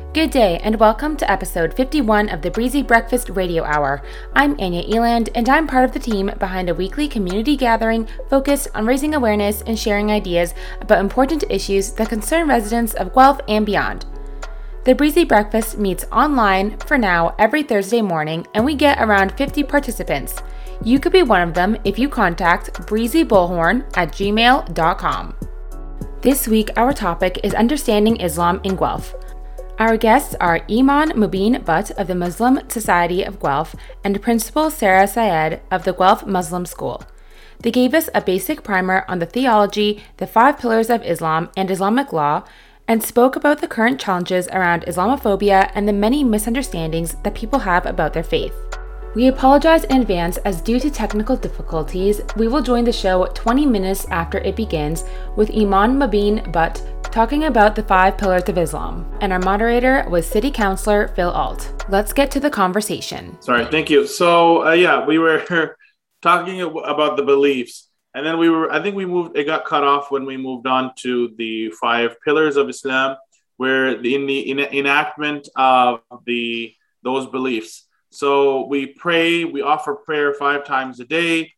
Good day and welcome to episode 51 of the Breezy Breakfast Radio Hour. I'm Anya Eland and I'm part of the team behind a weekly community gathering focused on raising awareness and sharing ideas about important issues that concern residents of Guelph and beyond. The Breezy Breakfast meets online for now every Thursday morning and we get around 50 participants. You could be one of them if you contact breezybullhorn@gmail.com. This week our topic is understanding Islam in Guelph. Our guests are Iman Mubin Butt of the Muslim Society of Guelph and Principal Sarah Syed of the Guelph Muslim School. They gave us a basic primer on the theology, the 5 pillars of Islam and Islamic law, and spoke about the current challenges around Islamophobia and the many misunderstandings that people have about their faith. We apologize in advance as due to technical difficulties, we will join the show 20 minutes after it begins with Iman Mubin Butt talking about the 5 pillars of Islam. And our moderator was City Councillor Phil Alt. Let's get to the conversation. Sorry, thank you. So we were talking about the beliefs. And then it got cut off when we moved on to the 5 pillars of Islam, where in the enactment of those beliefs. So we pray, we offer prayer 5 times a day.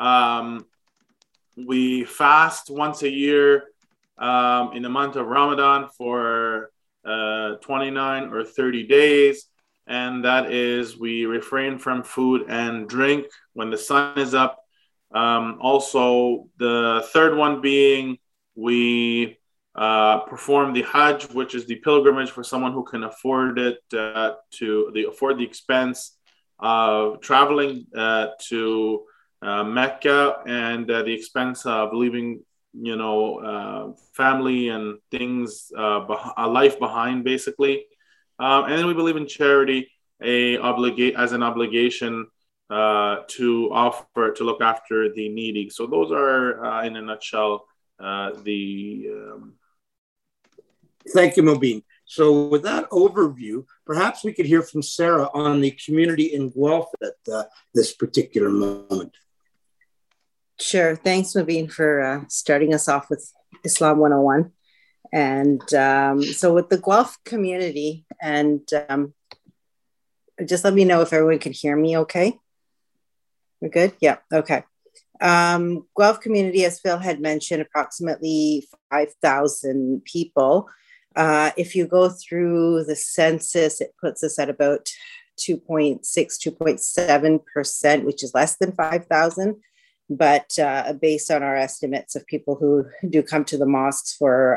We fast once a year in the month of Ramadan for 29 or 30 days. And that is, we refrain from food and drink when the sun is up. Also, the third one being we perform the Hajj, which is the pilgrimage for someone who can afford it, afford the expense of traveling to Mecca and the expense of leaving, family and things, a life behind, basically. And then we believe in charity as an obligation to look after the needy. So those are, in a nutshell, Thank you, Mubin. So with that overview, perhaps we could hear from Sarah on the community in Guelph at this particular moment. Sure. Thanks, Mubin, for starting us off with Islam 101. And so with the Guelph community, and just let me know if everyone can hear me okay. We're good? Yeah, okay. Guelph community, as Phil had mentioned, approximately 5,000 people. If you go through the census, it puts us at about 2.7%, which is less than 5,000. But based on our estimates of people who do come to the mosques for,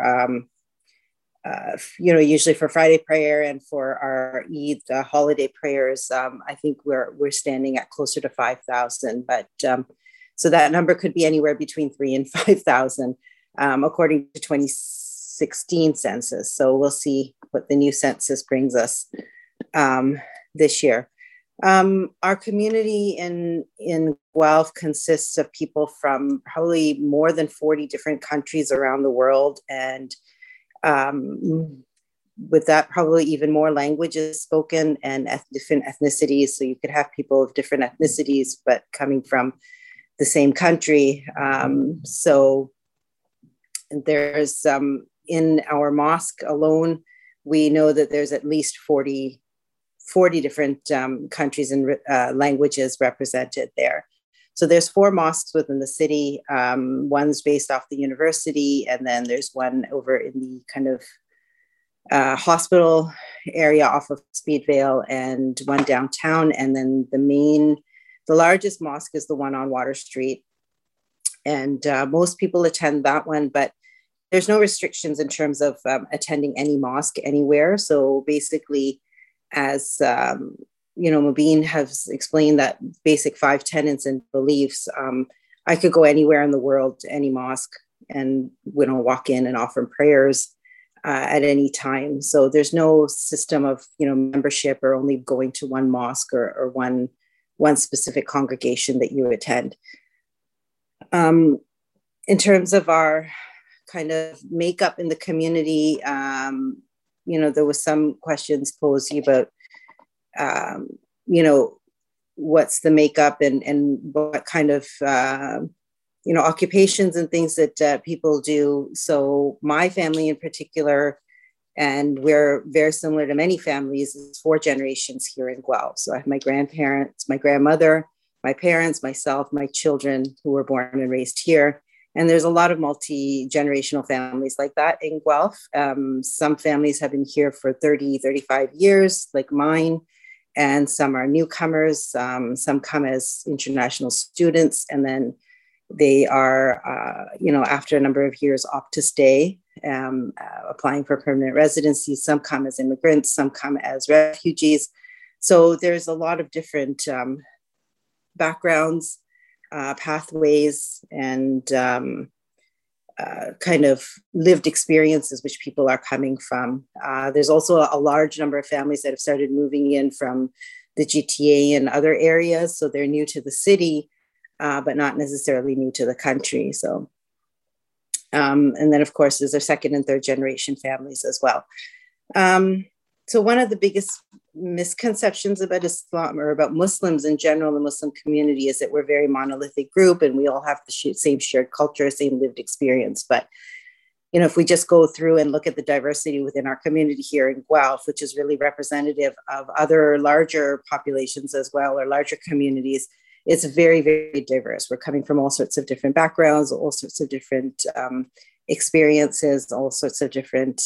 usually for Friday prayer and for our Eid holiday prayers, I think we're standing at closer to 5,000. But so that number could be anywhere between 3,000 and 5,000, according to 2016 census. So we'll see what the new census brings us this year. Our community in Guelph consists of people from probably more than 40 different countries around the world. And with that, probably even more languages spoken and different ethnicities. So you could have people of different ethnicities, but coming from the same country. So there's in our mosque alone, we know that there's at least 40 different countries and languages represented there. So there's 4 mosques within the city. One's based off the university, and then there's one over in the kind of hospital area off of Speedvale, and one downtown. And then the largest mosque is the one on Water Street. And most people attend that one, but there's no restrictions in terms of attending any mosque anywhere. So basically, as Mubin has explained, that basic 5 tenets and beliefs, I could go anywhere in the world to any mosque and walk in and offer prayers at any time. So there's no system of membership or only going to one mosque or one specific congregation that you attend. In terms of our kind of makeup in the community, there was some questions posed about, what's the makeup and what kind of, occupations and things that people do. So my family in particular And we're very similar to many families. It's 4 generations here in Guelph. So I have my grandparents, my grandmother, my parents, myself, my children who were born and raised here. And there's a lot of multi-generational families like that in Guelph. Some families have been here for 30, 35 years, like mine. And some are newcomers. Some come as international students. And then they are, after a number of years, opt to stay, applying for permanent residency. Some come as immigrants, some come as refugees. So there's a lot of different backgrounds, pathways, and kind of lived experiences which people are coming from. There's also a large number of families that have started moving in from the GTA and other areas. So they're new to the city, but not necessarily new to the country. So, and then of course, there's our 2nd and 3rd generation families as well. So one of the biggest misconceptions about Islam or about Muslims in general, the Muslim community, is that we're a very monolithic group and we all have the same shared culture, same lived experience. But, if we just go through and look at the diversity within our community here in Guelph, which is really representative of other larger populations as well, or larger communities, it's very, very diverse. We're coming from all sorts of different backgrounds, all sorts of different experiences, all sorts of different,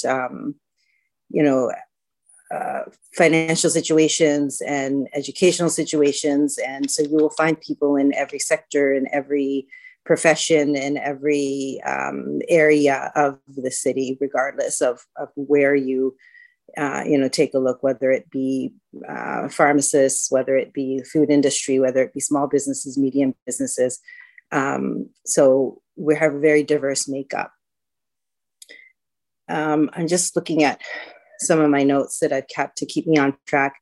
financial situations and educational situations. And so you will find people in every sector, in every profession, in every area of the city, regardless of where you, take a look, whether it be pharmacists, whether it be the food industry, whether it be small businesses, medium businesses. So we have a very diverse makeup. I'm just looking at some of my notes that I've kept to keep me on track.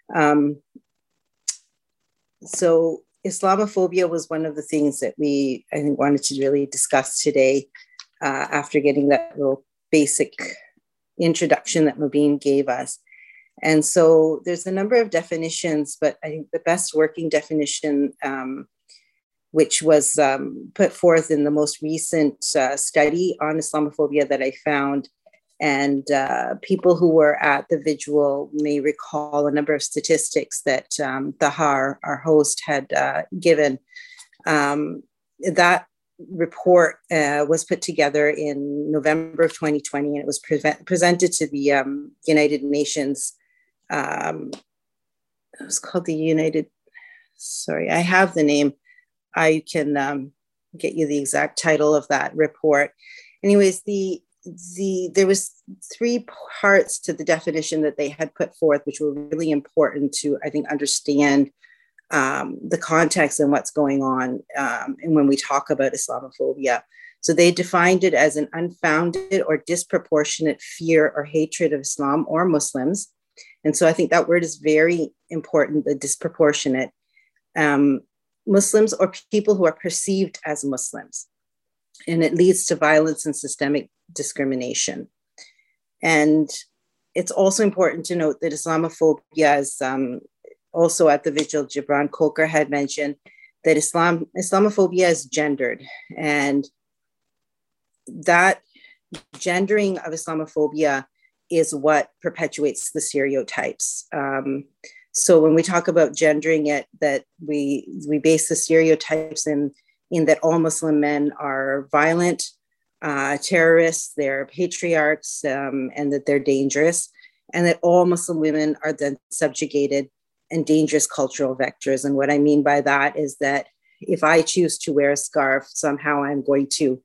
So Islamophobia was one of the things that I think, wanted to really discuss today after getting that little basic introduction that Mobeen gave us. And so there's a number of definitions, but I think the best working definition, which was put forth in the most recent study on Islamophobia that I found, and people who were at the vigil may recall a number of statistics that Tahar, our host, had given. That report was put together in November of 2020, and it was presented to the United Nations. It was called the I have the name. I can get you the exact title of that report. Anyways, there was 3 parts to the definition that they had put forth, which were really important to, I think, understand the context and what's going on and when we talk about Islamophobia. So they defined it as an unfounded or disproportionate fear or hatred of Islam or Muslims. And so I think that word is very important, the disproportionate. Muslims or people who are perceived as Muslims. And it leads to violence and systemic discrimination. And it's also important to note that Islamophobia is also at the vigil, Gibran Kolkar had mentioned that Islamophobia is gendered. And that gendering of Islamophobia is what perpetuates the stereotypes. So when we talk about gendering it, that we base the stereotypes in that all Muslim men are violent, terrorists, they're patriarchs, and that they're dangerous, and that all Muslim women are then subjugated and dangerous cultural vectors. And what I mean by that is that if I choose to wear a scarf, somehow I'm going to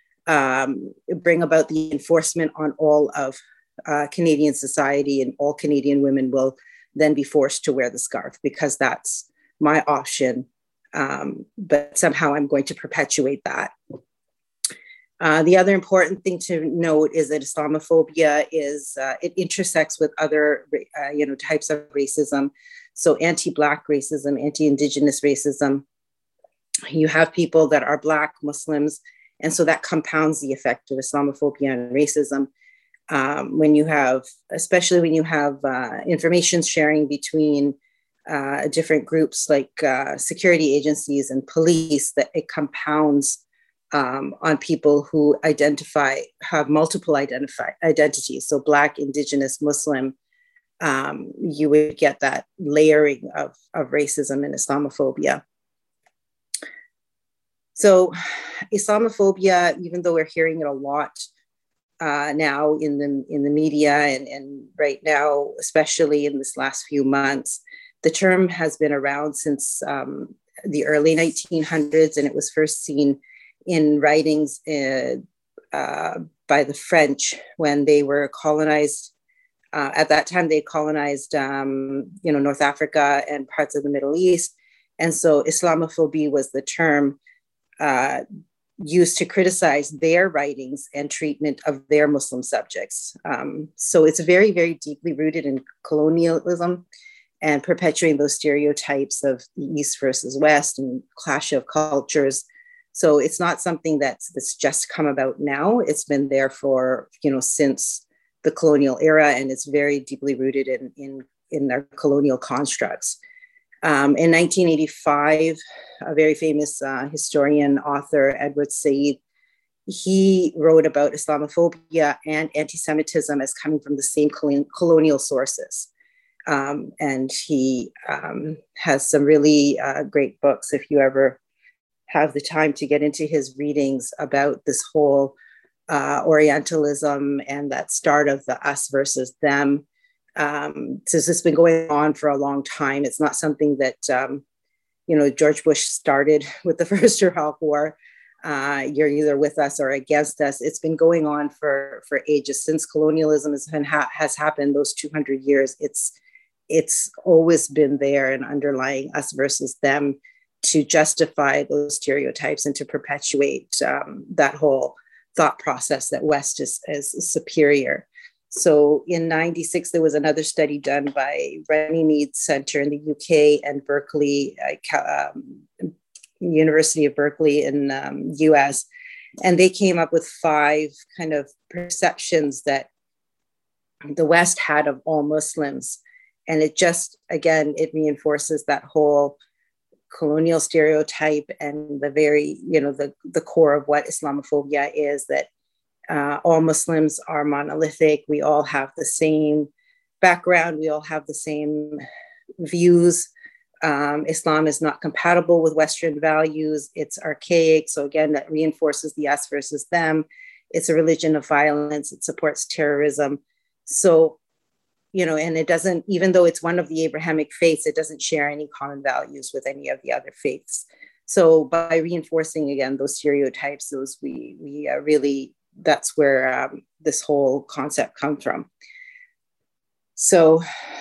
bring about the enforcement on all of Canadian society, and all Canadian women will then be forced to wear the scarf because that's my option. But somehow I'm going to perpetuate that. The other important thing to note is that Islamophobia is, it intersects with other, types of racism. So anti-Black racism, anti-Indigenous racism. You have people that are Black Muslims, and so that compounds the effect of Islamophobia and racism. Especially when you have information sharing between different groups like security agencies and police, that it compounds on people who have multiple identities. So Black, Indigenous, Muslim, you would get that layering of racism and Islamophobia. So Islamophobia, even though we're hearing it a lot now in the media and right now, especially in this last few months, the term has been around since the early 1900s, and it was first seen in writings by the French when they were colonized. At that time, they colonized, North Africa and parts of the Middle East. And so Islamophobia was the term used to criticize their writings and treatment of their Muslim subjects. So it's very, very deeply rooted in colonialism and perpetuating those stereotypes of East versus West and clash of cultures. So it's not something that's just come about now. It's been there for, since the colonial era, and it's very deeply rooted in their colonial constructs. In 1985, a very famous historian, author, Edward Said, he wrote about Islamophobia and anti-Semitism as coming from the same colonial sources. And he has some really great books, if you ever have the time to get into his readings, about this whole Orientalism and that start of the us versus them. So this has been going on for a long time. It's not something that, George Bush started with the First Iraq War. You're either with us or against us. It's been going on for ages. Since colonialism has happened, those 200 years, it's always been there and underlying us versus them to justify those stereotypes and to perpetuate that whole thought process that West is superior. So in 96, there was another study done by Runnymede Center in the UK and Berkeley, University of Berkeley in US. And they came up with 5 kind of perceptions that the West had of all Muslims. And it just, again, it reinforces that whole colonial stereotype and the very, the core of what Islamophobia is, that all Muslims are monolithic. We all have the same background. We all have the same views. Islam is not compatible with Western values. It's archaic. So again, that reinforces the us versus them. It's a religion of violence. It supports terrorism. So, and it doesn't, even though it's one of the Abrahamic faiths, it doesn't share any common values with any of the other faiths. So by reinforcing, again, those stereotypes, we really, that's where this whole concept comes from. So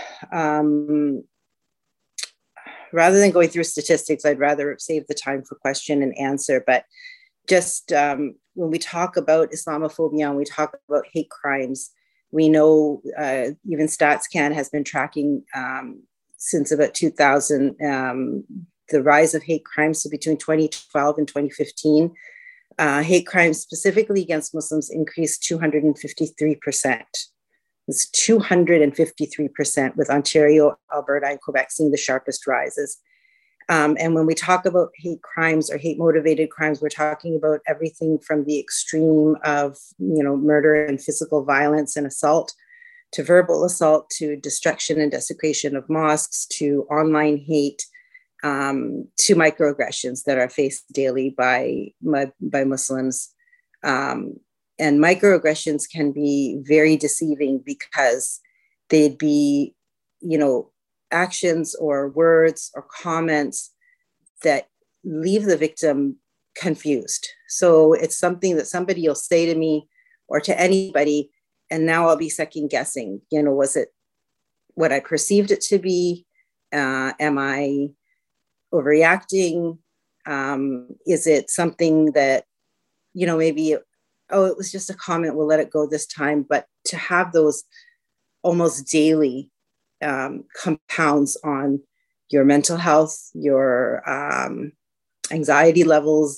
rather than going through statistics, I'd rather save the time for question and answer. But just when we talk about Islamophobia and we talk about hate crimes, we know even StatsCan has been tracking since about 2000 the rise of hate crimes. So between 2012 and 2015, hate crimes specifically against Muslims increased 253%. It's 253%, with Ontario, Alberta, and Quebec seeing the sharpest rises. And when we talk about hate crimes or hate motivated crimes, we're talking about everything from the extreme of, murder and physical violence and assault, to verbal assault, to destruction and desecration of mosques, to online hate, to microaggressions that are faced daily by Muslims. And microaggressions can be very deceiving because they'd be, actions or words or comments that leave the victim confused. So it's something that somebody will say to me or to anybody, and now I'll be second guessing, was it what I perceived it to be? Am I overreacting? Is it something that, maybe, it was just a comment, we'll let it go this time. But to have those almost daily compounds on your mental health, your anxiety levels,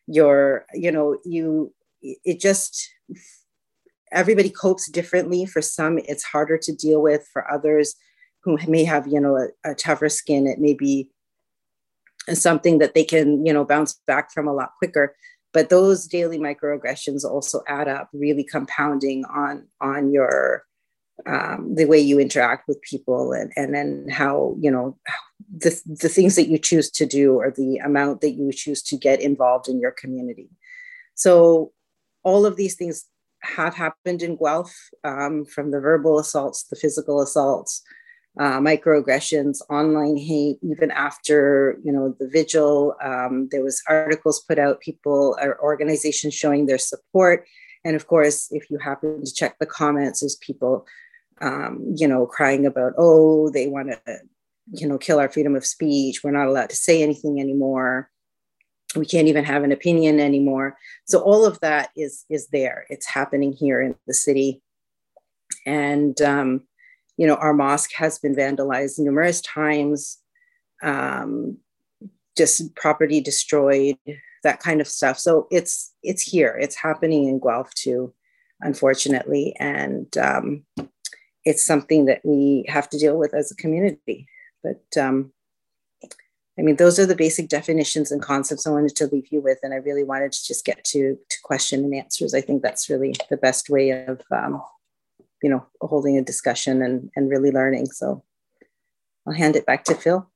everybody copes differently. For some, it's harder to deal with. For others who may have, a tougher skin, it may be something that they can, bounce back from a lot quicker. But those daily microaggressions also add up, really compounding on your the way you interact with people, and then how, you know, the things that you choose to do, or the amount that you choose to get involved in your community. So all of these things have happened in Guelph, from the verbal assaults, the physical assaults, microaggressions, online hate, even after, you know, the vigil. There was articles put out, people or organizations showing their support. And of course, if you happen to check the comments, there's people, you know, crying about, oh, they want to, you know, kill our freedom of speech. We're not allowed to say anything anymore. We can't even have an opinion anymore. So all of that is there. It's happening here in the city. And, you know, our mosque has been vandalized numerous times, just property destroyed, that kind of stuff. So it's here. It's happening in Guelph too, unfortunately. And it's something that we have to deal with as a community. But I mean, those are the basic definitions and concepts I wanted to leave you with. And I really wanted to just get to question and answers. I think that's really the best way of, you know, holding a discussion and really learning. So I'll hand it back to Phil.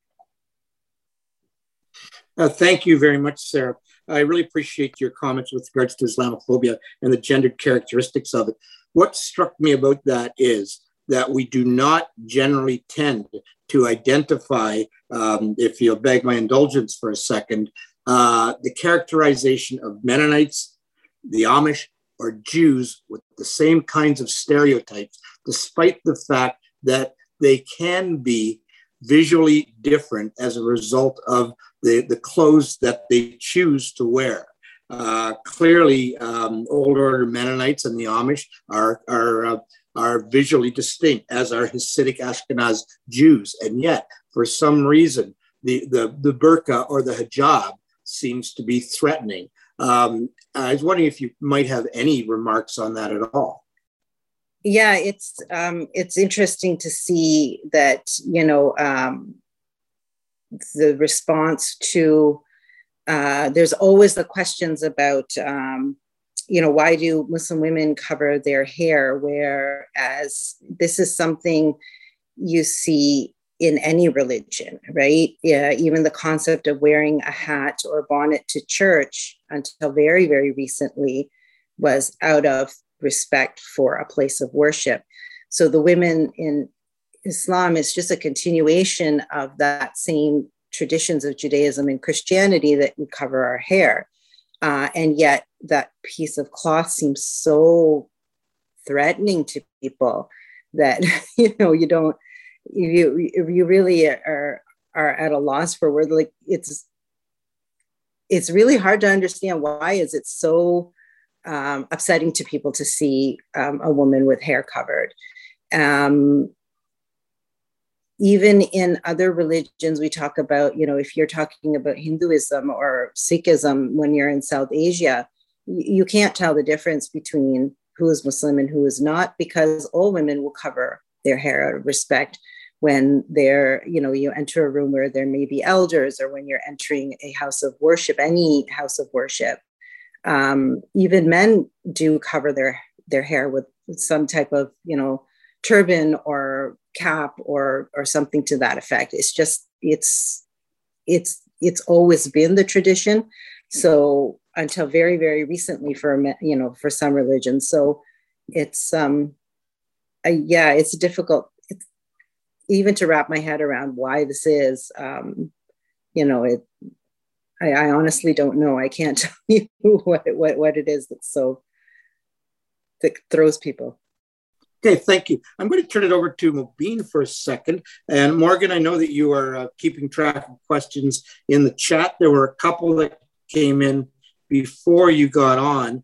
Thank you very much, Sarah. I really appreciate your comments with regards to Islamophobia and the gendered characteristics of it. What struck me about that is that we do not generally tend to identify, if you'll beg my indulgence for a second, the characterization of Mennonites, the Amish, or Jews with the same kinds of stereotypes, despite the fact that they can be visually different as a result of the clothes that they choose to wear. Clearly, Old Order Mennonites and the Amish are visually distinct, as are Hasidic Ashkenaz Jews. And yet, for some reason, the burqa or the hijab seems to be threatening. I was wondering if you might have any remarks on that at all. Yeah, it's interesting to see that, you know, the response to, there's always the questions about, you know, why do Muslim women cover their hair? Whereas this is something you see in any religion, right? Yeah, even the concept of wearing a hat or bonnet to church until very, very recently was out of respect for a place of worship. So the women in Islam is just a continuation of that same traditions of Judaism and Christianity, that we cover our hair. And yet that piece of cloth seems so threatening to people that, you know, you don't, if you really are at a loss for word, like it's really hard to understand why is it so upsetting to people to see a woman with hair covered. Even in other religions, we talk about, you know, if you're talking about Hinduism or Sikhism, when you're in South Asia, you can't tell the difference between who is Muslim and who is not, because all women will cover their hair out of respect when they're, you know, you enter a room where there may be elders, or when you're entering a house of worship, any house of worship. Even men do cover their hair with some type of, you know, turban or cap or something to that effect. It's just, it's always been the tradition. So until very, very recently for some religions. So it's, yeah, it's difficult even to wrap my head around why this is, you know, I honestly don't know. I can't tell you what it is that throws people. Okay, thank you. I'm going to turn it over to Mobeen for a second. And Morgan, I know that you are keeping track of questions in the chat. There were a couple that came in before you got on.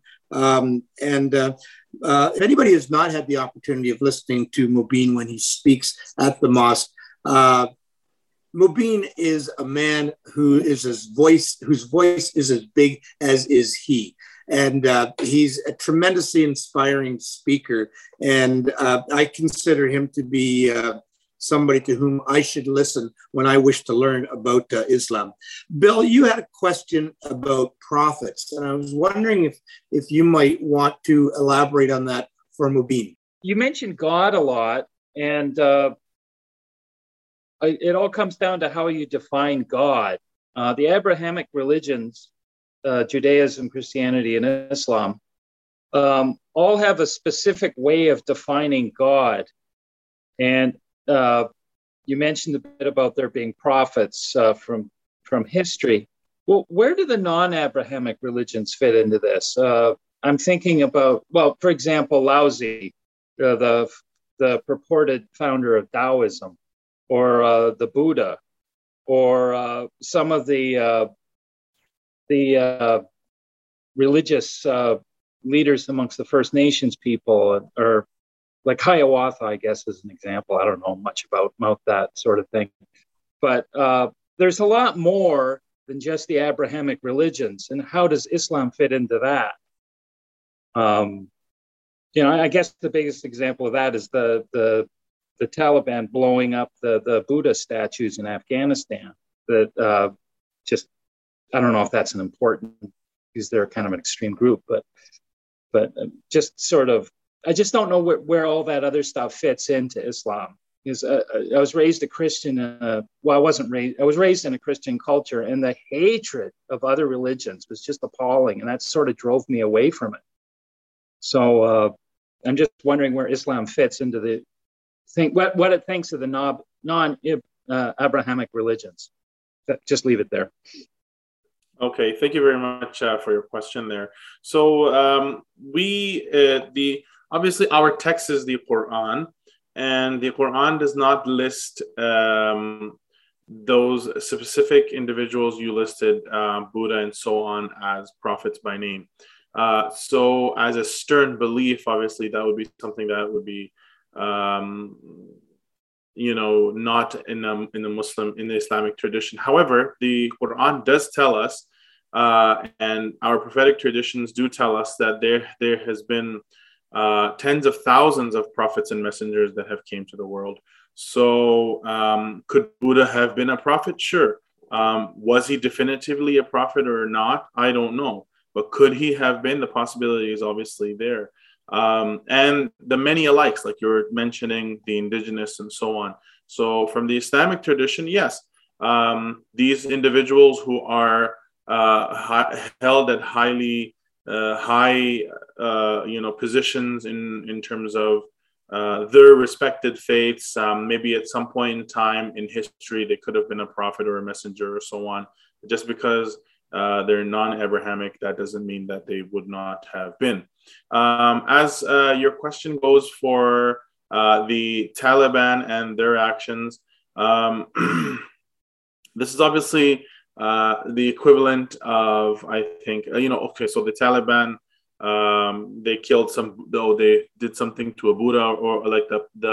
If anybody has not had the opportunity of listening to Mobeen when he speaks at the mosque, Mobeen is a man whose voice is as big as is he. And he's a tremendously inspiring speaker. And I consider him to be somebody to whom I should listen when I wish to learn about Islam. Bill, you had a question about prophets, and I was wondering if you might want to elaborate on that for Mubin. You mentioned God a lot, and it all comes down to how you define God. The Abrahamic religions, Judaism, Christianity, and Islam, all have a specific way of defining God. And you mentioned a bit about there being prophets from history. Well, where do the non-Abrahamic religions fit into this? I'm thinking about, well, for example, Laozi, the purported founder of Taoism, or the Buddha, or some of the religious leaders amongst the First Nations people, or like Hiawatha, I guess, is an example. I don't know much about that sort of thing. But there's a lot more than just the Abrahamic religions. And how does Islam fit into that? I guess the biggest example of that is the Taliban blowing up the Buddha statues in Afghanistan. That I don't know if that's an important, because they're kind of an extreme group, but just sort of, I just don't know where all that other stuff fits into Islam. Because I was raised a Christian, I was raised in a Christian culture, and the hatred of other religions was just appalling, and that sort of drove me away from it. So I'm just wondering where Islam fits into the thing, what it thinks of the non-Abrahamic religions. Just leave it there. Okay, thank you very much for your question there. So obviously our text is the Quran, and the Quran does not list those specific individuals you listed, Buddha and so on, as prophets by name. So as a stern belief, obviously that would be something that would be not in the Islamic tradition. However, the Quran does tell us, and our prophetic traditions do tell us, that there has been tens of thousands of prophets and messengers that have came to the world. So could Buddha have been a prophet? Sure. Was he definitively a prophet or not? I don't know. But could he have been? The possibility is obviously there. And the many alikes, like you were mentioning, the indigenous and so on. So from the Islamic tradition, yes, these individuals who are held at high positions in terms of their respected faiths, maybe at some point in time in history, they could have been a prophet or a messenger or so on. Just because they're non-Abrahamic, that doesn't mean that they would not have been. As your question goes for the Taliban and their actions, this is obviously the equivalent of, I think, so the Taliban, they killed they did something to a Buddha, or like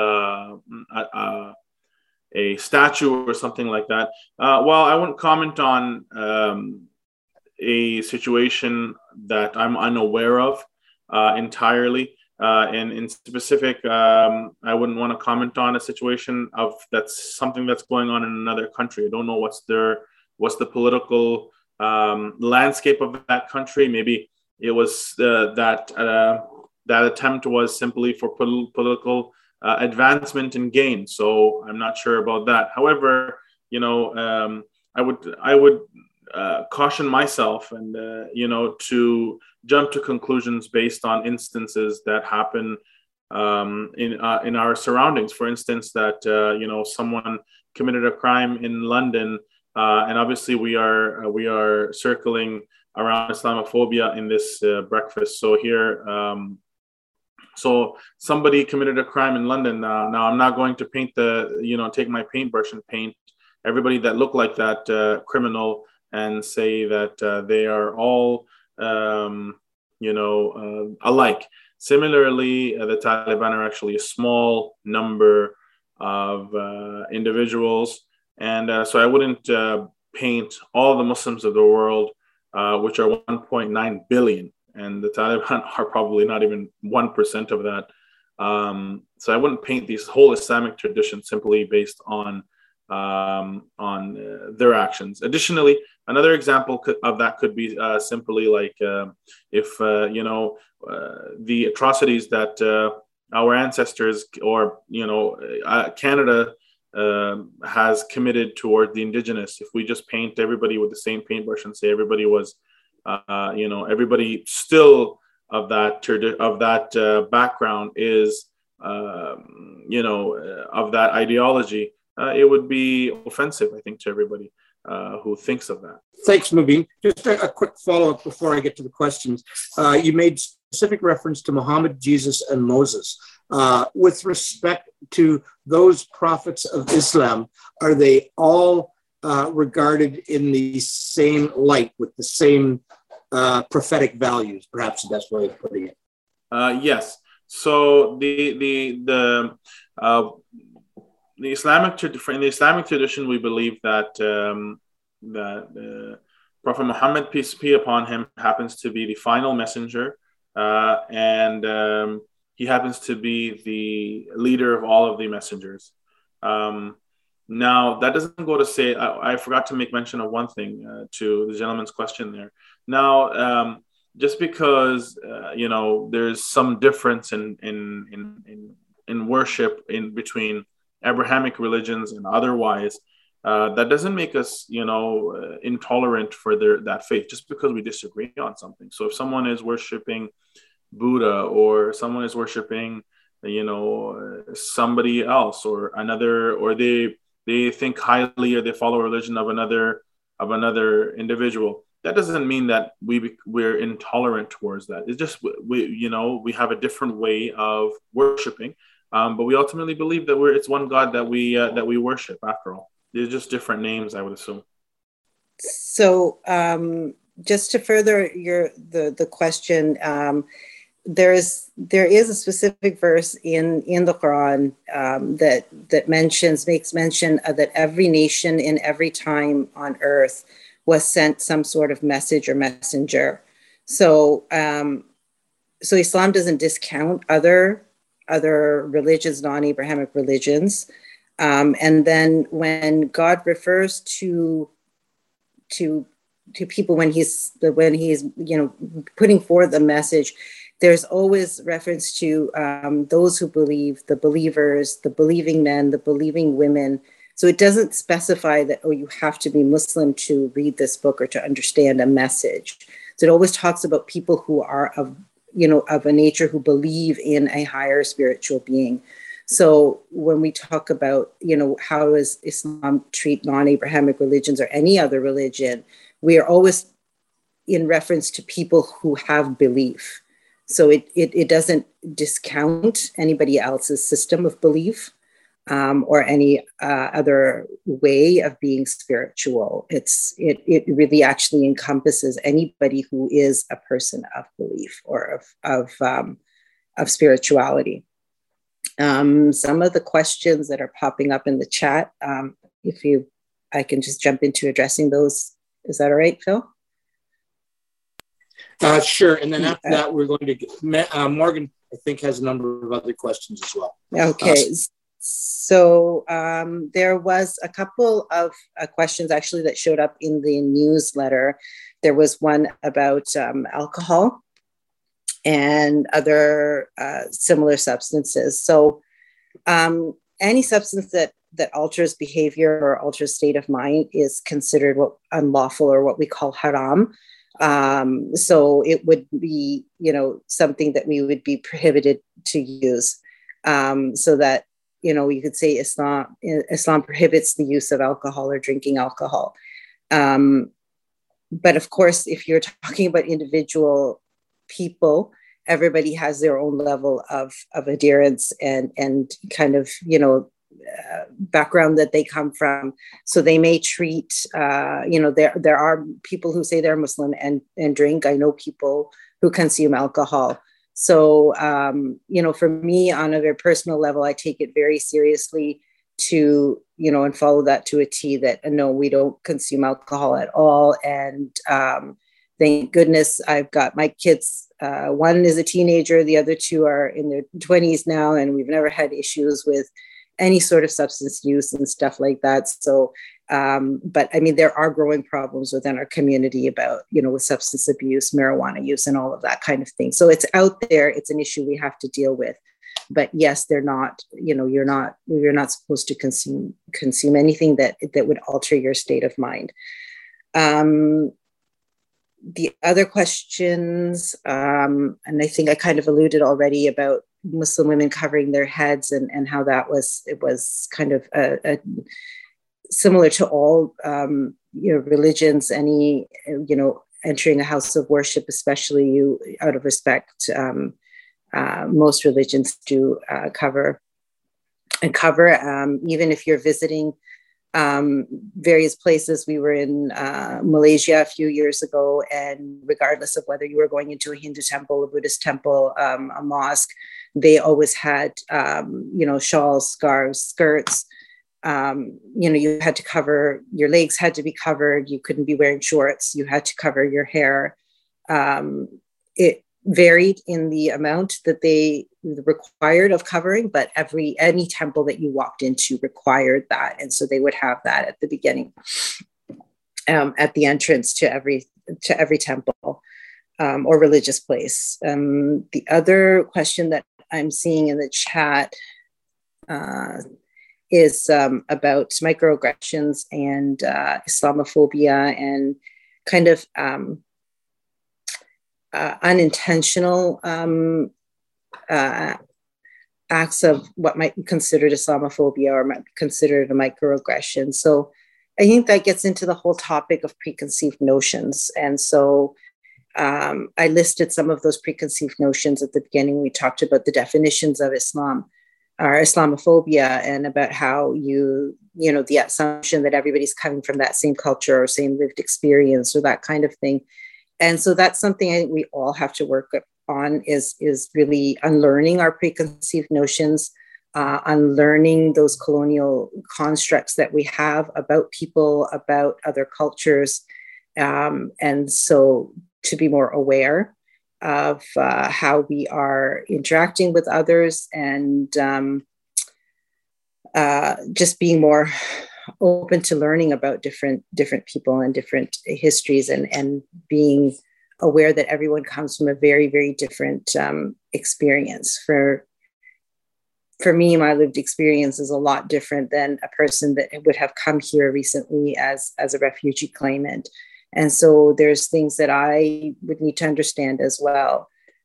a statue or something like that. Well, I wouldn't comment on a situation that I'm unaware of entirely. And in specific, I wouldn't want to comment on a situation that's something that's going on in another country. I don't know what's the political landscape of that country. Maybe it was that attempt was simply for political advancement and gain. So I'm not sure about that. However, I would caution myself and to jump to conclusions based on instances that happen in our surroundings. For instance, that someone committed a crime in London, and obviously we are circling around Islamophobia in this breakfast. So here, so somebody committed a crime in London. Now I'm not going to take my paintbrush and paint everybody that looked like that criminal and say that they are all, alike. Similarly, the Taliban are actually a small number of individuals. And so I wouldn't paint all the Muslims of the world, which are 1.9 billion. And the Taliban are probably not even 1% of that. So I wouldn't paint this whole Islamic tradition simply based on their actions. Additionally, another example of that could be simply like if the atrocities that our ancestors or Canada has committed toward the indigenous. If we just paint everybody with the same paintbrush and say everybody was, everybody still of that background is, of that ideology, it would be offensive, I think, to everybody who thinks of that. Thanks, Mubin. Just a quick follow-up before I get to the questions. You made specific reference to Muhammad, Jesus, and Moses. With respect to those prophets of Islam, are they all regarded in the same light, with the same prophetic values, perhaps the best way of putting it? Yes. So the Islamic tradition, we believe that Prophet Muhammad, peace be upon him, happens to be the final messenger, and he happens to be the leader of all of the messengers. Now, that doesn't go to say, I forgot to make mention of one thing to the gentleman's question there. Now, just because there's some difference in worship in between Abrahamic religions and otherwise, that doesn't make us intolerant for that faith just because we disagree on something. So if someone is worshiping Buddha, or someone is worshiping somebody else or another, or they think highly, or they follow a religion of another individual, that doesn't mean that we're intolerant towards that. It's just we have a different way of worshiping, but we ultimately believe that it's one God that we worship. After all, they're just different names, I would assume. So just to further the question, there is a specific verse in the Quran that makes mention that every nation in every time on earth was sent some sort of message or messenger. So so Islam doesn't discount other religions, non-Abrahamic religions, and then when God refers to people when he's putting forth a message, there's always reference to those who believe, the believers, the believing men, the believing women. So it doesn't specify that, you have to be Muslim to read this book or to understand a message. So it always talks about people who are of a nature who believe in a higher spiritual being. So when we talk about, how does Islam treat non-Abrahamic religions or any other religion, we are always in reference to people who have belief. So it doesn't discount anybody else's system of belief or any other way of being spiritual. It really actually encompasses anybody who is a person of belief or of spirituality. Some of the questions that are popping up in the chat, I can just jump into addressing those. Is that all right, Phil? Sure. And then after that, we're going to get Morgan, I think, has a number of other questions as well. Okay. So there was a couple of questions actually that showed up in the newsletter. There was one about alcohol and other similar substances. So any substance that alters behavior or alters state of mind is considered unlawful, or what we call haram. So it would be, something that we would be prohibited to use. So that, you could say Islam prohibits the use of alcohol or drinking alcohol. But of course, if you're talking about individual people, everybody has their own level of adherence and kind of, background that they come from. So they may treat, there are people who say they're Muslim and drink. I know people who consume alcohol. So, for me, on a very personal level, I take it very seriously to, and follow that to a T, that no, we don't consume alcohol at all. And thank goodness I've got my kids. One is a teenager, the other two are in their 20s now, and we've never had issues with any sort of substance use and stuff like that. So, but I mean, there are growing problems within our community about, with substance abuse, marijuana use, and all of that kind of thing. So it's out there. It's an issue we have to deal with. But yes, they're not, you're not supposed to consume anything that would alter your state of mind. The other questions, and I think I kind of alluded already about Muslim women covering their heads and how it was kind of similar to all, religions, entering a house of worship, especially out of respect, most religions do cover, even if you're visiting various places. We were in Malaysia a few years ago, and regardless of whether you were going into a Hindu temple, a Buddhist temple, a mosque, they always had, shawls, scarves, skirts. You had to cover, your legs had to be covered. You couldn't be wearing shorts. You had to cover your hair. It varied in the amount that they required of covering, but any temple that you walked into required that. And so they would have that at the beginning, at the entrance to every temple or religious place. The other question that I'm seeing in the chat is about microaggressions and Islamophobia and kind of unintentional acts of what might be considered Islamophobia or might be considered a microaggression. So I think that gets into the whole topic of preconceived notions. And so I listed some of those preconceived notions at the beginning. We talked about the definitions of Islam or Islamophobia, and about how the assumption that everybody's coming from that same culture or same lived experience or that kind of thing. And so that's something I think we all have to work on, is really unlearning our preconceived notions, unlearning those colonial constructs that we have about people, about other cultures. And so to be more aware of how we are interacting with others, and just being more open to learning about different people and different histories, and being aware that everyone comes from a very, very different experience. For me, my lived experience is a lot different than a person that would have come here recently as a refugee claimant. And so there's things that I would need to understand as well.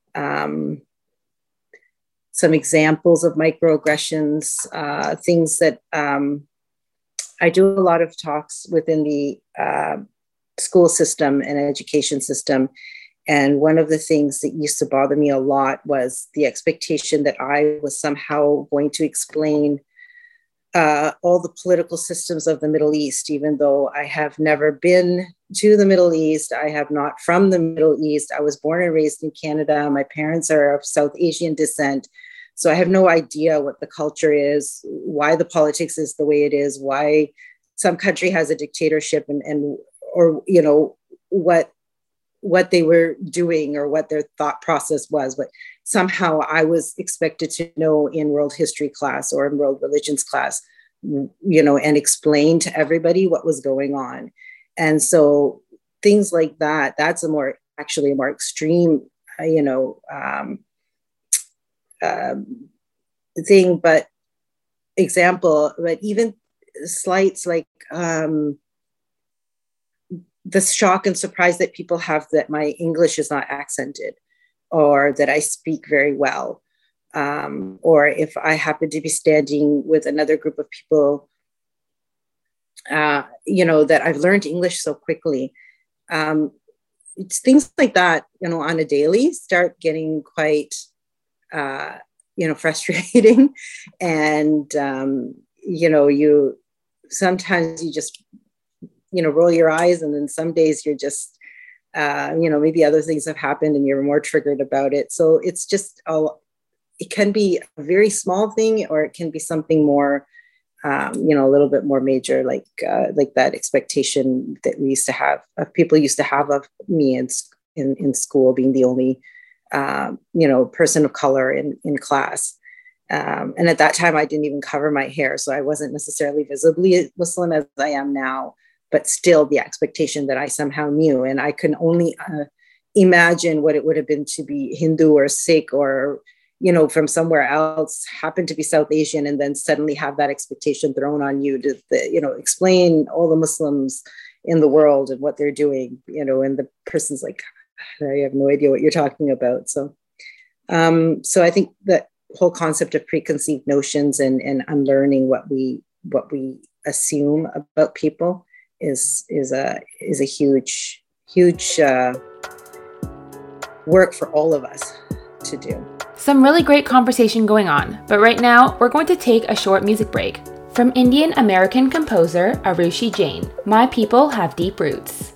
Some examples of microaggressions, things that I do a lot of talks within the school system and education system. And one of the things that used to bother me a lot was the expectation that I was somehow going to explain all the political systems of the Middle East, even though I have never been to the Middle East. I have not from the Middle East. I was born and raised in Canada. My parents are of South Asian descent. So I have no idea what the culture is, why the politics is the way it is, why some country has a dictatorship, or what they were doing or what their thought process was. But somehow I was expected to know in world history class or in world religions class, and explain to everybody what was going on. And so things like that, that's a more extreme, thing, but even slights like the shock and surprise that people have that my English is not accented, or that I speak very well. Or if I happen to be standing with another group of people, that I've learned English so quickly. It's things like that, on a daily start getting quite, frustrating. And, you sometimes you just, roll your eyes, and then some days you're just, maybe other things have happened and you're more triggered about it. So it's just, it can be a very small thing, or it can be something more, a little bit more major, like that expectation that people used to have of me in school, being the only, person of color in class. And at that time, I didn't even cover my hair. So I wasn't necessarily visibly Muslim as I am now, but still the expectation that I somehow knew. And I can only imagine what it would have been to be Hindu or Sikh or, from somewhere else, happen to be South Asian, and then suddenly have that expectation thrown on you to, explain all the Muslims in the world and what they're doing, and the person's like, I have no idea what you're talking about. So I think that whole concept of preconceived notions and unlearning what we assume about people is a huge work for all of us to do. Some really great conversation going on, but right now we're going to take a short music break. From Indian American composer Arushi Jain, My People Have Deep Roots.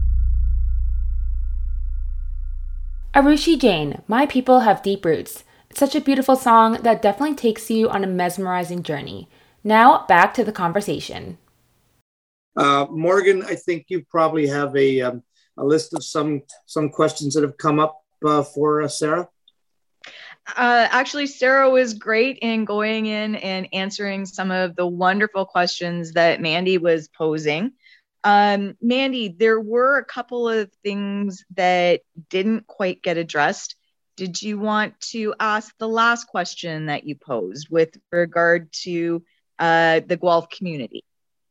Arushi Jain, My People Have Deep Roots. It's such a beautiful song that definitely takes you on a mesmerizing journey. Now, back to the conversation. Morgan, I think you probably have a list of some questions that have come up for Sarah. Actually, Sarah was great in going in and answering some of the wonderful questions that Mandy was posing. Mandy, there were a couple of things that didn't quite get addressed. Did you want to ask the last question that you posed with regard to the Guelph community?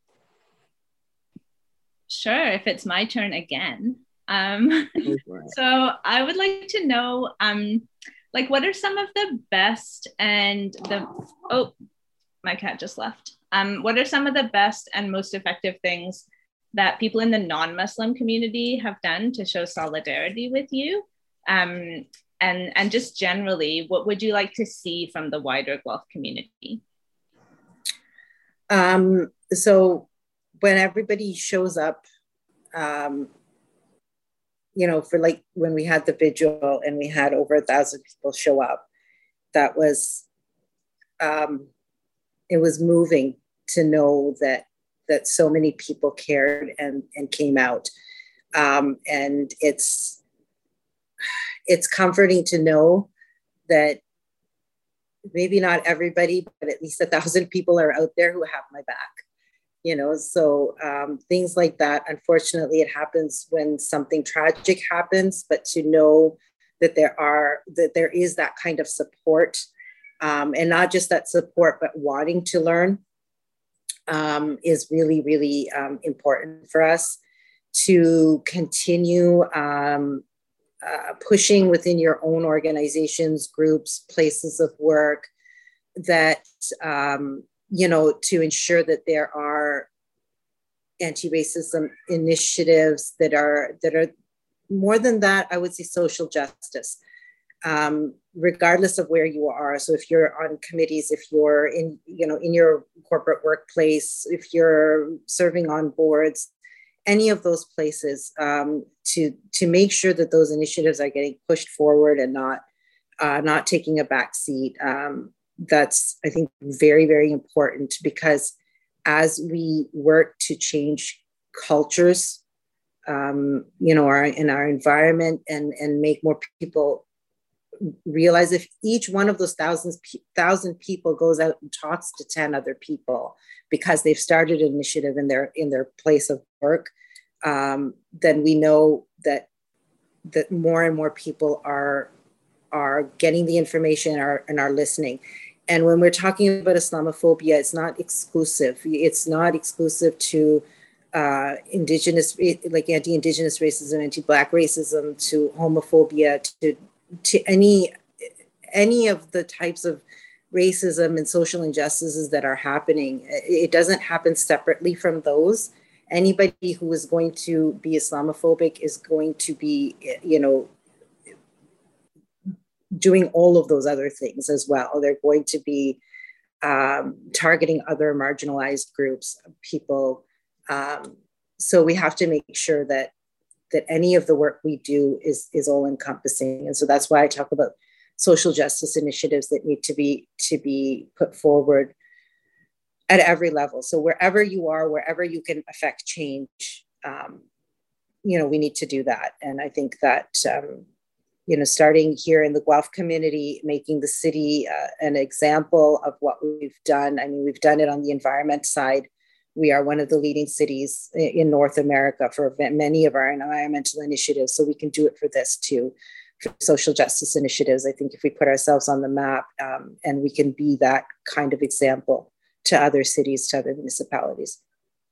Sure, if it's my turn again. So I would like to know, what are some of the best and my cat just left. What are some of the best and most effective things that people in the non-Muslim community have done to show solidarity with you? And just generally, what would you like to see from the wider Guelph community? So when everybody shows up, for like when we had the vigil and we had over 1,000 people show up, that was, it was moving to know that so many people cared and came out. And it's comforting to know that maybe not everybody, but at least 1,000 people are out there who have my back. So things like that, unfortunately, it happens when something tragic happens, but to know that there is that kind of support, and not just that support, but wanting to learn, is really, really important for us to continue pushing within your own organizations, groups, places of work, that to ensure that there are anti-racism initiatives that are more than that, I would say social justice, regardless of where you are. So if you're on committees, if you're in your corporate workplace, if you're serving on boards, any of those places, to make sure that those initiatives are getting pushed forward and not taking a back seat. That's, I think, very, very important, because as we work to change cultures, in our environment and make more people realize, if each one of those 1,000 people goes out and talks to 10 other people because they've started an initiative in their place of work, then we know that more and more people are getting the information and are listening. And when we're talking about Islamophobia, it's not exclusive. It's not exclusive to Indigenous, like anti-Indigenous racism, anti-Black racism, to homophobia, to any of the types of racism and social injustices that are happening. It doesn't happen separately from those. Anybody who is going to be Islamophobic is going to be, doing all of those other things as well. They're going to be targeting other marginalized groups, people. So we have to make sure that any of the work we do is all encompassing. And so that's why I talk about social justice initiatives that need to be put forward at every level. So wherever you are, wherever you can affect change, we need to do that. And I think that, starting here in the Guelph community, making the city an example of what we've done. I mean, we've done it on the environment side. We are one of the leading cities in North America for many of our environmental initiatives. So we can do it for this too, for social justice initiatives. I think if we put ourselves on the map, and we can be that kind of example to other cities, to other municipalities.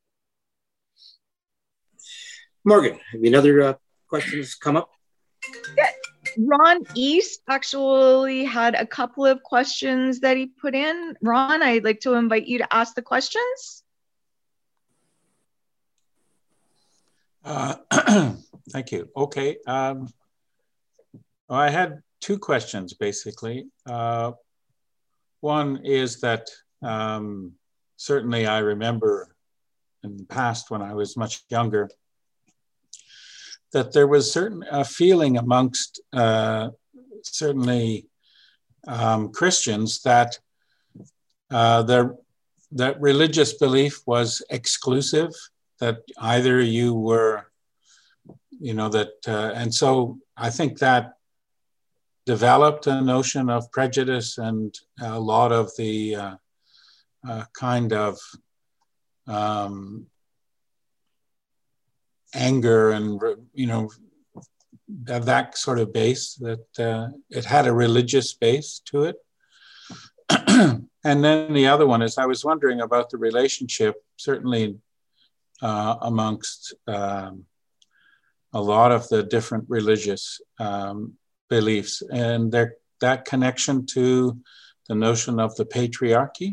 Morgan, have any other questions come up? Yeah. Ron East actually had a couple of questions that he put in. Ron, I'd like to invite you to ask the questions. Thank you. Okay. I had two questions, basically. One is that certainly I remember in the past when I was much younger, that there was a feeling amongst certainly Christians that that religious belief was exclusive, that either you were, and so I think that developed a notion of prejudice, and a lot of the kind of anger and, that sort of base, that it had a religious base to it. And then the other one is, I was wondering about the relationship, certainly amongst a lot of the different religious beliefs, and that connection to the notion of the patriarchy.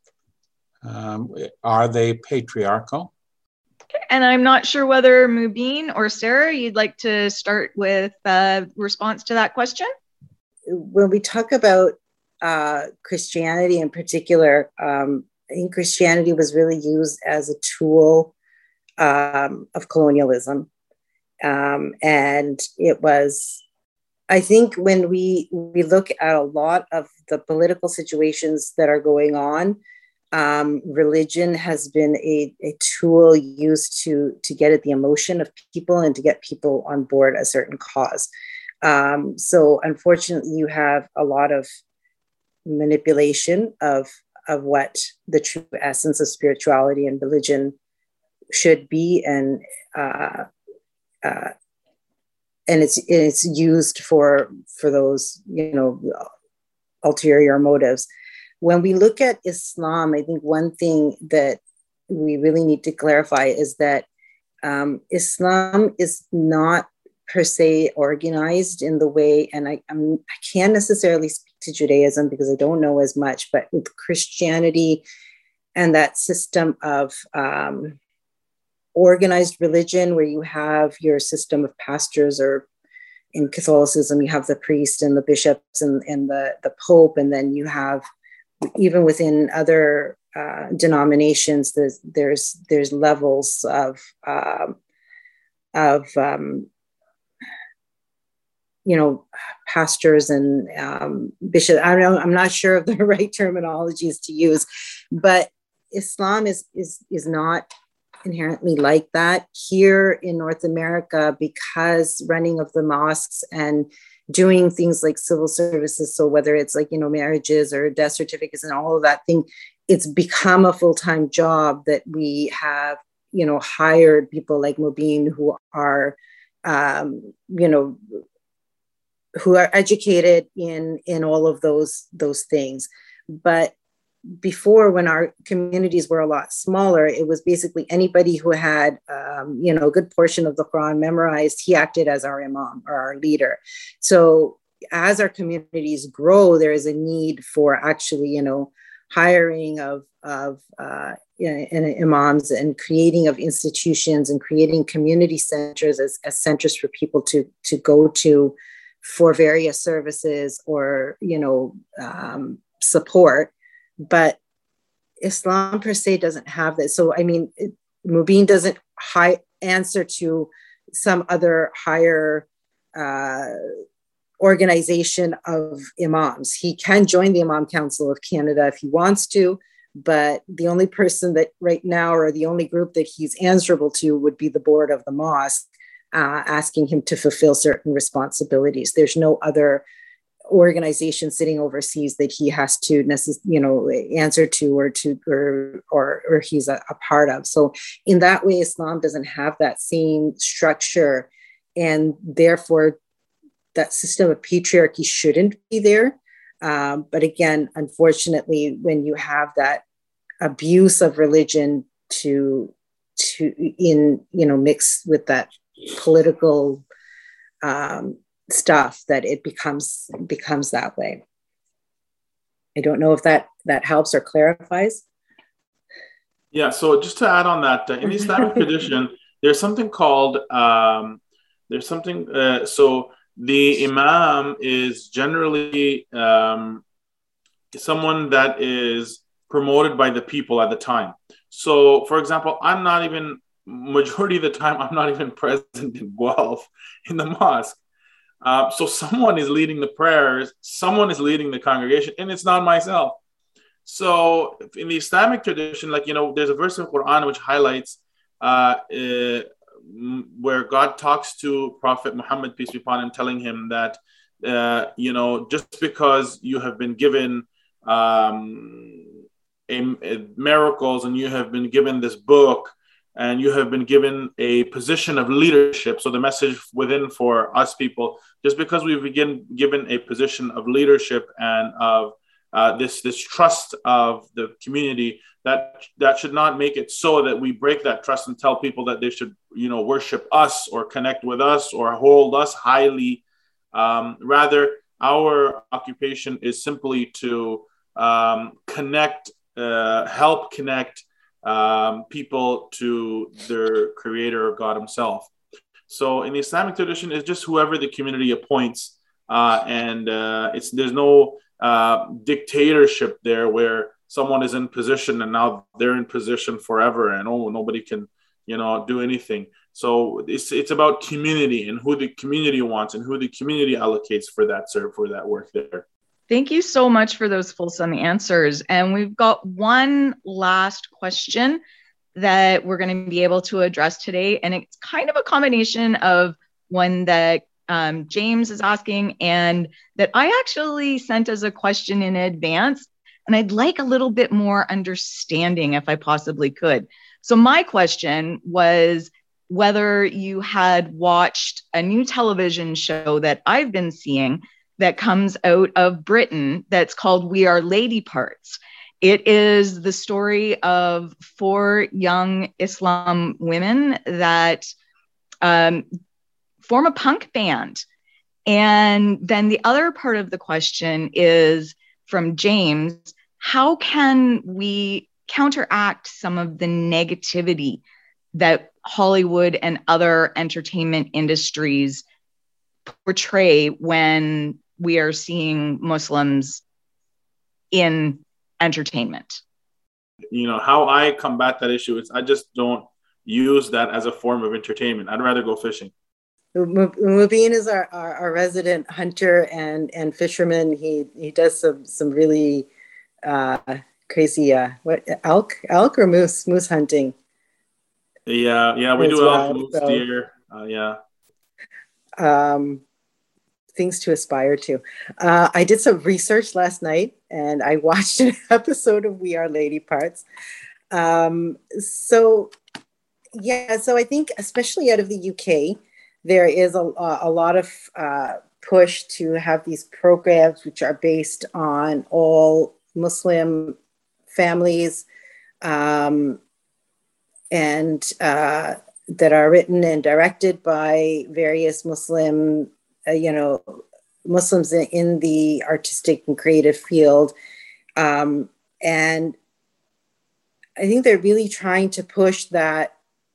Are they patriarchal? And I'm not sure whether Mubin or Sarah, you'd like to start with a response to that question? When we talk about Christianity in particular, I think Christianity was really used as a tool of colonialism. And it was, I think when we look at a lot of the political situations that are going on, religion has been a tool used to get at the emotion of people and to get people on board a certain cause. So unfortunately, you have a lot of manipulation of what the true essence of spirituality and religion should be, and it's used for those ulterior motives. When we look at Islam, I think one thing that we really need to clarify is that Islam is not per se organized in the way, and I can't necessarily speak to Judaism because I don't know as much, but with Christianity and that system of organized religion where you have your system of pastors, or in Catholicism, you have the priest and the bishops and the Pope, and then you have, even within other denominations, there's levels of pastors and bishops. I don't know, I'm not sure of the right terminologies to use, but Islam is not inherently like that. Here in North America, because running of the mosques and doing things like civil services, so whether it's like, marriages or death certificates and all of that thing, it's become a full-time job that we have, hired people like Mubin who are, who are educated in all of those things. But before, when our communities were a lot smaller, it was basically anybody who had, a good portion of the Quran memorized, he acted as our imam or our leader. So as our communities grow, there is a need for actually, hiring of imams and creating of institutions and creating community centers as centers for people to go to for various services or, support. But Islam per se doesn't have this. So, Mubin doesn't answer to some other higher organization of imams. He can join the Imam Council of Canada if he wants to, but the only person that right now, or the only group that he's answerable to, would be the board of the mosque, asking him to fulfill certain responsibilities. There's no other organization sitting overseas that he has to answer to or he's a part of. So in that way, Islam doesn't have that same structure, and therefore that system of patriarchy shouldn't be there. But again, unfortunately, when you have that abuse of religion to mix with that political stuff, that it becomes that way. I don't know if that helps or clarifies. Yeah, so just to add on that, in the Islamic tradition, there's something called, so the imam is generally someone that is promoted by the people at the time. So for example, majority of the time, I'm not even present in Guelph in the mosque. So someone is leading the prayers, someone is leading the congregation, and it's not myself. So in the Islamic tradition, like, there's a verse in Quran which highlights where God talks to Prophet Muhammad, peace be upon him, telling him that, just because you have been given miracles, and you have been given this book, and you have been given a position of leadership. So the message within for us people, just because we've been given a position of leadership and of this trust of the community, that should not make it so that we break that trust and tell people that they should, worship us or connect with us or hold us highly. Rather, our occupation is simply to connect, help connect people to their creator, God himself. So in the Islamic tradition, it's just whoever the community appoints, and there's no dictatorship there where someone is in position and now they're in position forever, and nobody can do anything. So it's about community and who the community wants and who the community allocates for that work there. Thank you so much for those fulsome answers. And we've got one last question that we're going to be able to address today. And it's kind of a combination of one that James is asking and that I actually sent as a question in advance. And I'd like a little bit more understanding if I possibly could. So my question was whether you had watched a new television show that I've been seeing that comes out of Britain that's called We Are Lady Parts. It is the story of 4 young Islam women that form a punk band. And then the other part of the question is from James, how can we counteract some of the negativity that Hollywood and other entertainment industries portray when we are seeing Muslims in entertainment? How I combat that issue is I just don't use that as a form of entertainment. I'd rather go fishing. Mubin is our resident hunter and fisherman. He does some really crazy elk or moose hunting. Yeah, we do elk, moose, deer. Things to aspire to. I did some research last night and I watched an episode of We Are Lady Parts. So I think especially out of the UK, there is a lot of push to have these programs which are based on all Muslim families and that are written and directed by various Muslims in the artistic and creative field. And I think they're really trying to push that,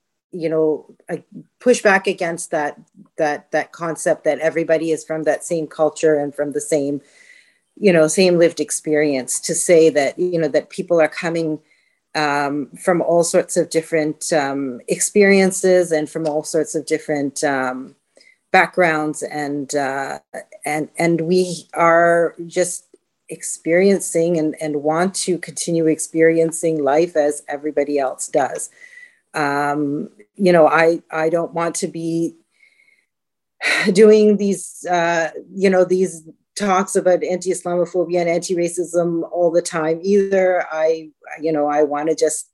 push back against that concept that everybody is from that same culture and from the same lived experience, to say that, that people are coming from all sorts of different experiences and from all sorts of different backgrounds, and we are just experiencing and want to continue experiencing life as everybody else does. I don't want to be doing these these talks about anti-Islamophobia and anti-racism all the time either. I want to just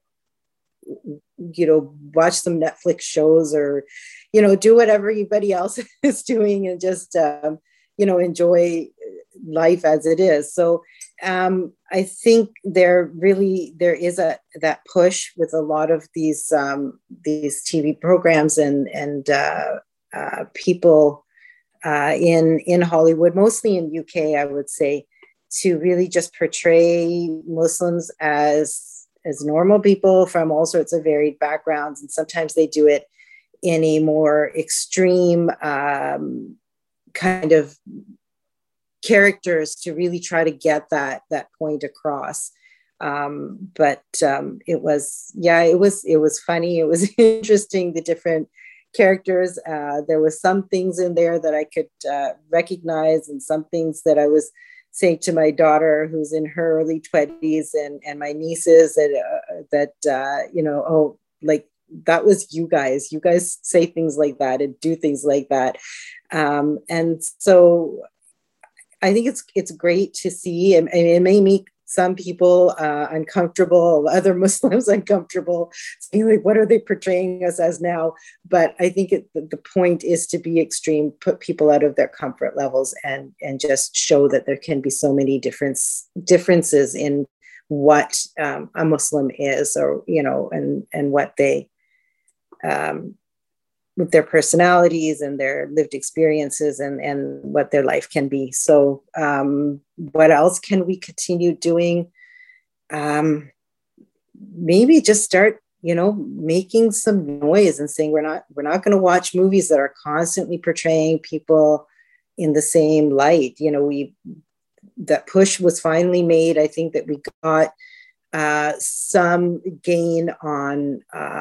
watch some Netflix shows or do whatever everybody else is doing and just enjoy life as it is. So I think there is that push with a lot of these TV programs and people in Hollywood, mostly in UK, I would say, to really just portray Muslims as normal people from all sorts of varied backgrounds. And sometimes they do it in a more extreme kind of characters to really try to get that point across. But it was funny. It was interesting, the different characters. There was some things in there that I could recognize, and some things that I was saying to my daughter, who's in her early 20s, and my nieces, that you know, oh, like, that was you guys. You guys say things like that and do things like that. And so I think it's great to see, and it may make some people uncomfortable, other Muslims uncomfortable, saying, like, what are they portraying us as now? But I think the point is to be extreme, put people out of their comfort levels, and just show that there can be so many differences in what a Muslim is, or, you know, and what they, with their personalities and their lived experiences, and what their life can be. So what else can we continue doing? Maybe just start, you know, making some noise and saying, we're not going to watch movies that are constantly portraying people in the same light. You know, that push was finally made. I think that we got some gain on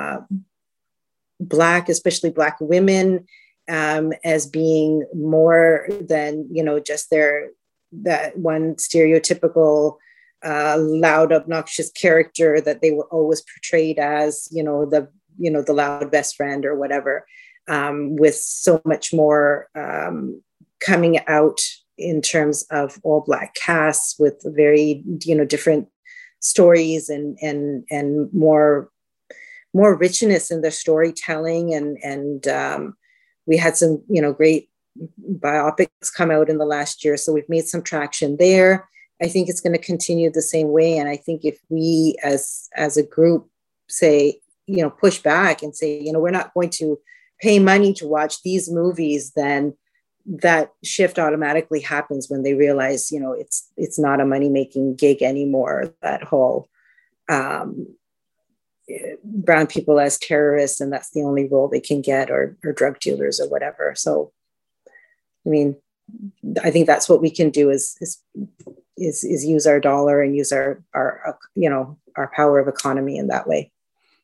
especially Black women, as being more than, you know, just that one stereotypical loud, obnoxious character that they were always portrayed as, the loud best friend or whatever, with so much more coming out in terms of all Black casts with very, different stories and more richness in their storytelling. And we had some, great biopics come out in the last year. So we've made some traction there. I think it's going to continue the same way. And I think if we as a group say, push back and say, we're not going to pay money to watch these movies, then that shift automatically happens when they realize, it's not a money-making gig anymore. That whole brown people as terrorists, and that's the only role they can get, or drug dealers or whatever. So, I think that's what we can do is use our dollar and use our power of economy in that way.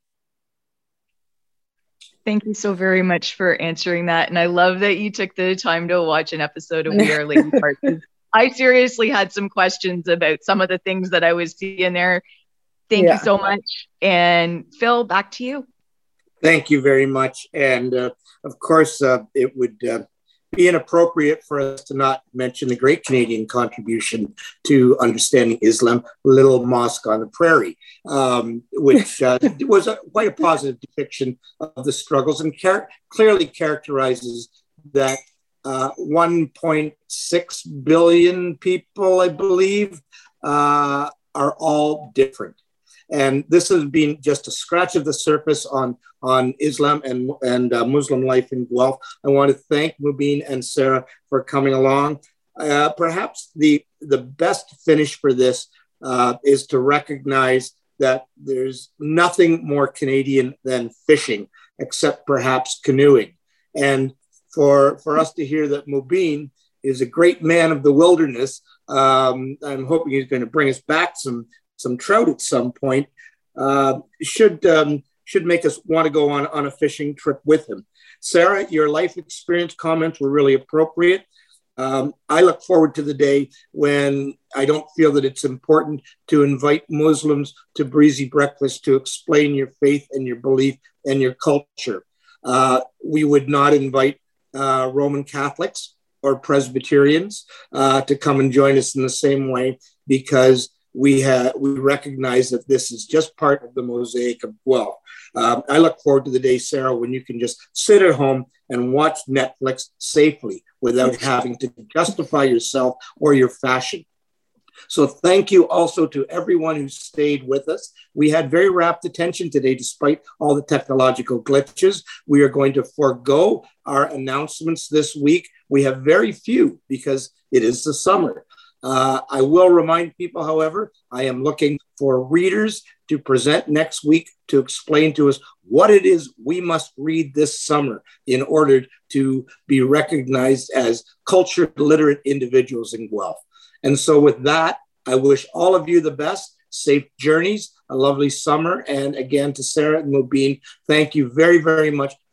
Thank you so very much for answering that. And I love that you took the time to watch an episode of We Are Lady Park. I seriously had some questions about some of the things that I was seeing there. Thank you so much. And Phil, back to you. Thank you very much. And of course, it would be inappropriate for us to not mention the great Canadian contribution to understanding Islam, Little Mosque on the Prairie, which was quite a positive depiction of the struggles, and clearly characterizes that 1.6 billion people, I believe, are all different. And this has been just a scratch of the surface on Islam and Muslim life in Guelph. I want to thank Mubin and Sarah for coming along. Perhaps the best finish for this is to recognize that there's nothing more Canadian than fishing, except perhaps canoeing. And for us to hear that Mubin is a great man of the wilderness, I'm hoping he's going to bring us back some trout at some point, should make us want to go on a fishing trip with him. Sarah, your life experience comments were really appropriate. I look forward to the day when I don't feel that it's important to invite Muslims to Breezy Breakfast to explain your faith and your belief and your culture. We would not invite Roman Catholics or Presbyterians to come and join us in the same way, because we recognize that this is just part of the mosaic of Guelph. I look forward to the day, Sarah, when you can just sit at home and watch Netflix safely without having to justify yourself or your fashion. So thank you also to everyone who stayed with us. We had very rapt attention today, despite all the technological glitches. We are going to forego our announcements this week. We have very few because it is the summer. I will remind people, however, I am looking for readers to present next week to explain to us what it is we must read this summer in order to be recognized as culture literate individuals in Guelph. And so with that, I wish all of you the best, safe journeys, a lovely summer. And again, to Sarah and Mubin, thank you very, very much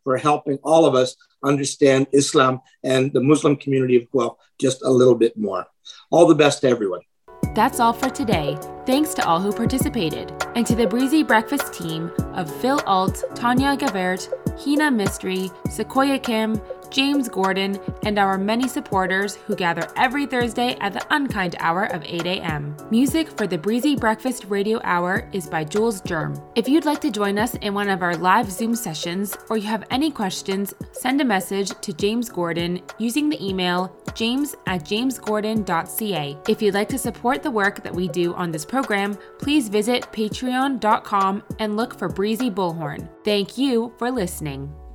for helping all of us understand Islam and the Muslim community of Guelph just a little bit more. All the best to everyone. That's all for today. Thanks to all who participated, and to the Breezy Breakfast team of Phil Alt, Tanya Gavert, Hina Mystery, Sequoia Kim, James Gordon, and our many supporters who gather every Thursday at the unkind hour of 8 a.m. Music for the Breezy Breakfast Radio Hour is by Jules Germ. If you'd like to join us in one of our live Zoom sessions, or you have any questions, send a message to James Gordon using the email james@jamesgordon.ca. If you'd like to support the work that we do on this program, please visit patreon.com and look for Breezy Bullhorn. Thank you for listening.